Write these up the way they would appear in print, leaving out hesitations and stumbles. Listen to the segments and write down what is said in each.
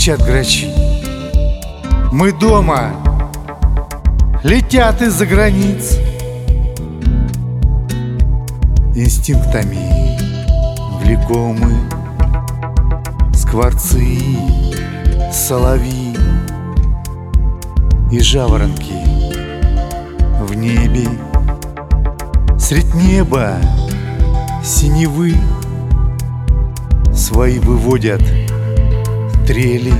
Кричат грачи: мы дома! Летят из-за границ. Инстинктами влекомы скворцы, соловьи и жаворонки в небе. Средь неба синевы свои выводят трели.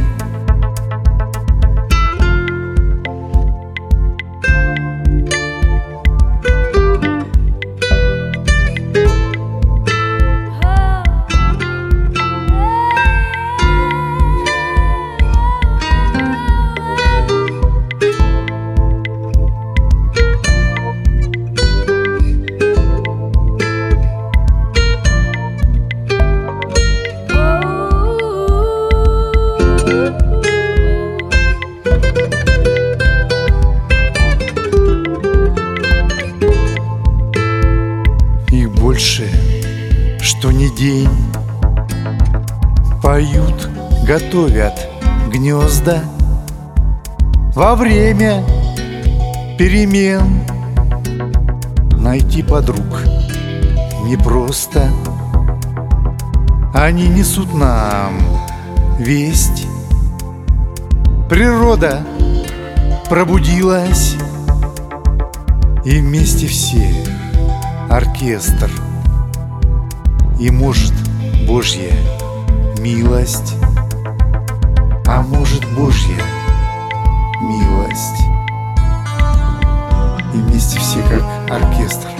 Больше, что ни день, поют, готовят гнезда. Во время перемен найти подруг непросто. Они несут нам весть. Природа пробудилась, и вместе все оркестр. И может Божья милость, а может Божья милость. И вместе все как оркестр.